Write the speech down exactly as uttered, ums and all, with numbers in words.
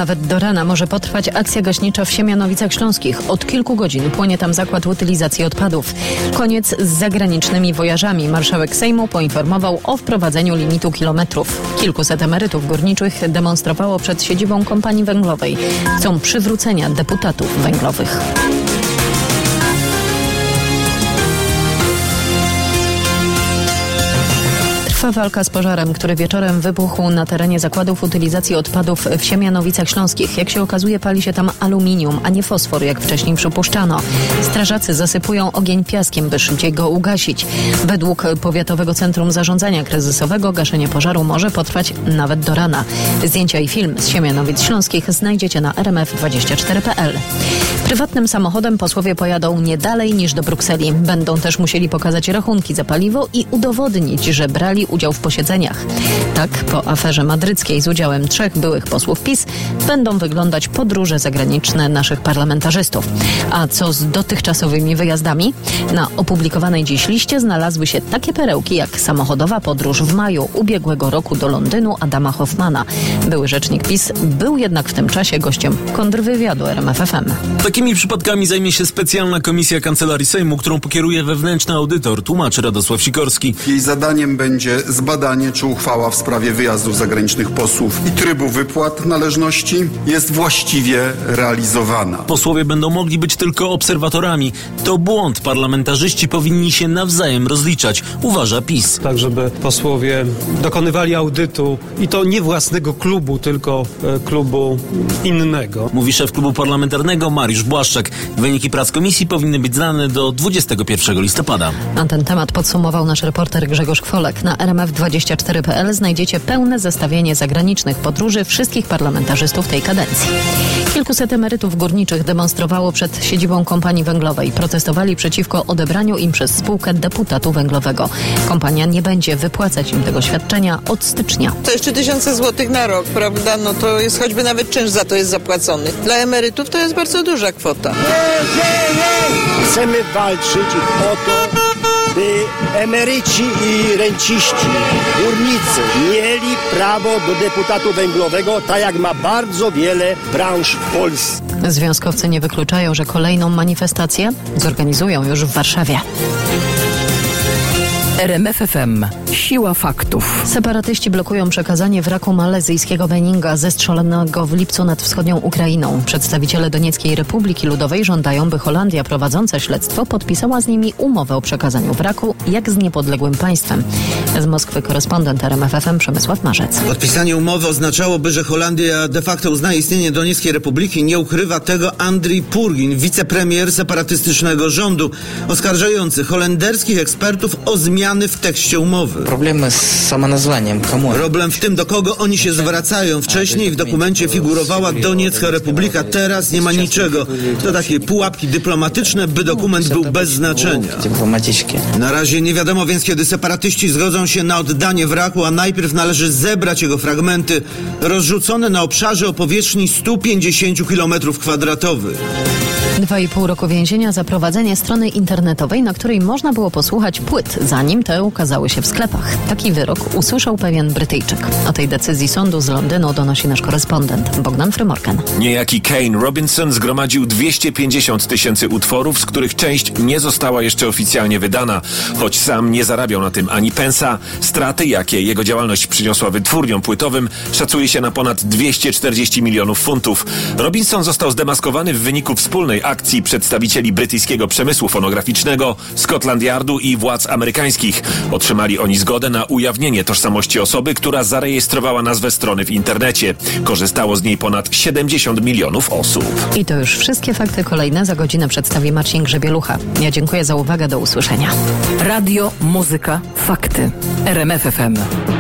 Nawet do rana może potrwać akcja gaśnicza w Siemianowicach Śląskich. Od kilku godzin płonie tam zakład utylizacji odpadów. Koniec z zagranicznymi wojażami. Marszałek Sejmu poinformował o wprowadzeniu limitu kilometrów. Kilkuset emerytów górniczych demonstrowało przed siedzibą kompanii węglowej. Chcą przywrócenia deputatów węglowych. Trwa walka z pożarem, który wieczorem wybuchł na terenie zakładów utylizacji odpadów w Siemianowicach Śląskich. Jak się okazuje, pali się tam aluminium, a nie fosfor, jak wcześniej przypuszczano. Strażacy zasypują ogień piaskiem, by szybciej go ugasić. Według Powiatowego Centrum Zarządzania Kryzysowego gaszenie pożaru może potrwać nawet do rana. Zdjęcia i film z Siemianowic Śląskich znajdziecie na r m f dwadzieścia cztery kropka p l. Prywatnym samochodem posłowie pojadą nie dalej niż do Brukseli. Będą też musieli pokazać rachunki za paliwo i udowodnić, że brali udział w posiedzeniach. Tak, po aferze madryckiej z udziałem trzech byłych posłów PiS będą wyglądać podróże zagraniczne naszych parlamentarzystów. A co z dotychczasowymi wyjazdami? Na opublikowanej dziś liście znalazły się takie perełki jak samochodowa podróż w maju ubiegłego roku do Londynu Adama Hoffmana. Były rzecznik PiS był jednak w tym czasie gościem kontrwywiadu R M F F M. Takimi przypadkami zajmie się specjalna komisja Kancelarii Sejmu, którą pokieruje wewnętrzny audytor, tłumaczy Radosław Sikorski. Jej zadaniem będzie zbadanie, czy uchwała w sprawie wyjazdów zagranicznych posłów i trybu wypłat należności jest właściwie realizowana. Posłowie będą mogli być tylko obserwatorami. To błąd. Parlamentarzyści powinni się nawzajem rozliczać, uważa PiS. Tak, żeby posłowie dokonywali audytu i to nie własnego klubu, tylko e, klubu innego. Mówi szef klubu parlamentarnego Mariusz Błaszczak. Wyniki prac komisji powinny być znane do dwudziestego pierwszego listopada. Na ten temat podsumował nasz reporter Grzegorz Kwolek. Na r m f dwadzieścia cztery kropka p l znajdziecie pełne zestawienie zagranicznych podróży wszystkich parlamentarzystów tej kadencji. Kilkuset emerytów górniczych demonstrowało przed siedzibą kompanii węglowej. Protestowali przeciwko odebraniu im przez spółkę deputatu węglowego. Kompania nie będzie wypłacać im tego świadczenia od stycznia. To jeszcze tysiące złotych na rok, prawda? No to jest choćby nawet czynsz za to jest zapłacony. Dla emerytów to jest bardzo duża kwota. Chcemy walczyć o to, by emeryci i renciści, górnicy mieli prawo do deputatu węglowego, tak jak ma bardzo wiele branż w Polsce. Związkowcy nie wykluczają, że kolejną manifestację zorganizują już w Warszawie. R M F F M. Siła faktów. Separatyści blokują przekazanie wraku malezyjskiego Beninga zestrzelonego w lipcu nad wschodnią Ukrainą. Przedstawiciele Donieckiej Republiki Ludowej żądają, by Holandia prowadząca śledztwo podpisała z nimi umowę o przekazaniu wraku jak z niepodległym państwem. Z Moskwy korespondent R M F F M Przemysław Marzec. Podpisanie umowy oznaczałoby, że Holandia de facto uznaje istnienie Donieckiej Republiki. Nie ukrywa tego Andrii Purgin, wicepremier separatystycznego rządu, oskarżający holenderskich ekspertów o zmianę w tekście umowy. Problemy z samonazwaniem. Komu? Problem w tym, do kogo oni się zwracają. Wcześniej w dokumencie figurowała Doniecka Republika, teraz nie ma niczego. To takie pułapki dyplomatyczne, by dokument był bez znaczenia. Na razie nie wiadomo więc, kiedy separatyści zgodzą się na oddanie wraku, a najpierw należy zebrać jego fragmenty rozrzucone na obszarze o powierzchni stu pięćdziesięciu kilometrów kwadratowych. Dwa i pół roku więzienia za prowadzenie strony internetowej, na której można było posłuchać płyt, zanim te ukazały się w sklepach. Taki wyrok usłyszał pewien Brytyjczyk. O tej decyzji sądu z Londynu donosi nasz korespondent Bogdan Frymorken. Niejaki Kane Robinson zgromadził dwieście pięćdziesiąt tysięcy utworów, z których część nie została jeszcze oficjalnie wydana. Choć sam nie zarabiał na tym ani pensa, straty, jakie jego działalność przyniosła wytwórniom płytowym, szacuje się na ponad dwieście czterdzieści milionów funtów. Robinson został zdemaskowany w wyniku wspólnej akcji przedstawicieli brytyjskiego przemysłu fonograficznego, Scotland Yardu i władz amerykańskich. Otrzymali oni zgodę na ujawnienie tożsamości osoby, która zarejestrowała nazwę strony w internecie. Korzystało z niej ponad siedemdziesiąt milionów osób. I to już wszystkie fakty. Kolejne za godzinę przedstawi Marcin Grzebielucha. Ja dziękuję za uwagę. Do usłyszenia. Radio, muzyka, fakty. R M F F M.